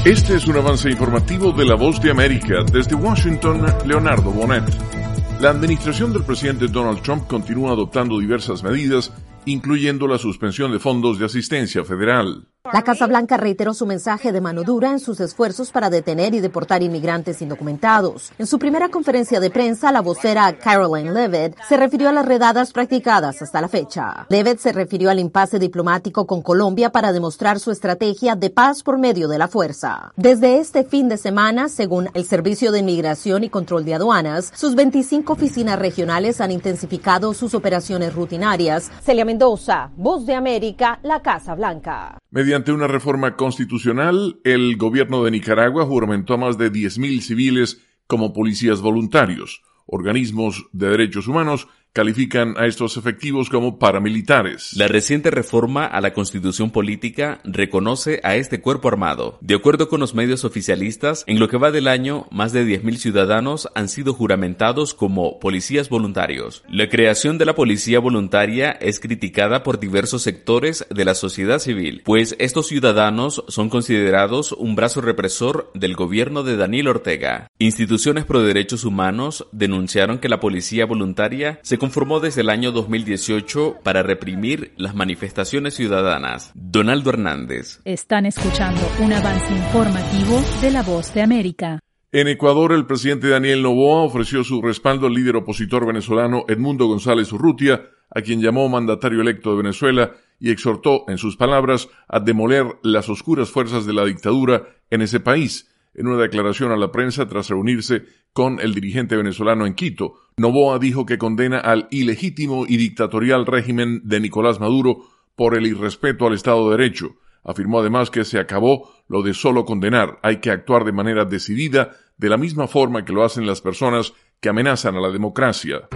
Este es un avance informativo de La Voz de América. Desde Washington, Leonardo Bonet. La administración del presidente Donald Trump continúa adoptando diversas medidas, incluyendo la suspensión de fondos de asistencia federal. La Casa Blanca reiteró su mensaje de mano dura en sus esfuerzos para detener y deportar inmigrantes indocumentados. En su primera conferencia de prensa, la vocera Karoline Leavitt se refirió a las redadas practicadas hasta la fecha. Leavitt se refirió al impasse diplomático con Colombia para demostrar su estrategia de paz por medio de la fuerza. Desde este fin de semana, según el Servicio de Inmigración y Control de Aduanas, sus 25 oficinas regionales han intensificado sus operaciones rutinarias. Celia Mendoza, Voz de América, la Casa Blanca. Mediante una reforma constitucional, el gobierno de Nicaragua juramentó a más de 10.000 civiles como policías voluntarios. Organismos de derechos humanos califican a estos efectivos como paramilitares. La reciente reforma a la Constitución Política reconoce a este cuerpo armado. De acuerdo con los medios oficialistas, en lo que va del año, más de 10.000 ciudadanos han sido juramentados como policías voluntarios. La creación de la policía voluntaria es criticada por diversos sectores de la sociedad civil, pues estos ciudadanos son considerados un brazo represor del gobierno de Daniel Ortega. Instituciones pro derechos humanos denunciaron que la policía voluntaria se conformó desde el año 2018 para reprimir las manifestaciones ciudadanas. Donaldo Hernández. Están escuchando un avance informativo de La Voz de América. En Ecuador, el presidente Daniel Noboa ofreció su respaldo al líder opositor venezolano Edmundo González Urrutia, a quien llamó mandatario electo de Venezuela, y exhortó, en sus palabras, a demoler las oscuras fuerzas de la dictadura en ese país. En una declaración a la prensa tras reunirse con el dirigente venezolano en Quito, Noboa dijo que condena al ilegítimo y dictatorial régimen de Nicolás Maduro por el irrespeto al Estado de Derecho. Afirmó además que se acabó lo de solo condenar, hay que actuar de manera decidida, de la misma forma que lo hacen las personas que amenazan a la democracia.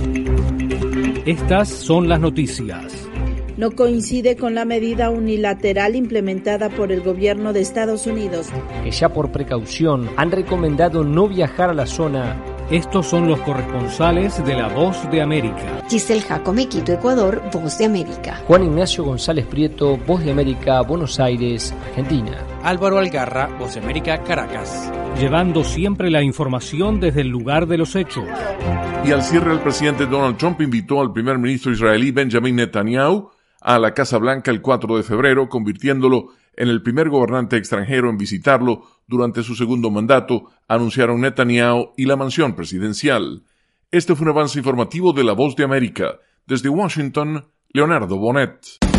Estas son las noticias. No coincide con la medida unilateral implementada por el gobierno de Estados Unidos, que ya por precaución han recomendado no viajar a la zona. Estos son los corresponsales de La Voz de América. Giselle Jacome, Quito, Ecuador, Voz de América. Juan Ignacio González Prieto, Voz de América, Buenos Aires, Argentina. Álvaro Algarra, Voz de América, Caracas. Llevando siempre la información desde el lugar de los hechos. Y al cierre, el presidente Donald Trump invitó al primer ministro israelí Benjamin Netanyahu a la Casa Blanca el 4 de febrero, convirtiéndolo en el primer gobernante extranjero en visitarlo durante su segundo mandato, anunciaron Netanyahu y la mansión presidencial. Este fue un avance informativo de La Voz de América. Desde Washington, Leonardo Bonet.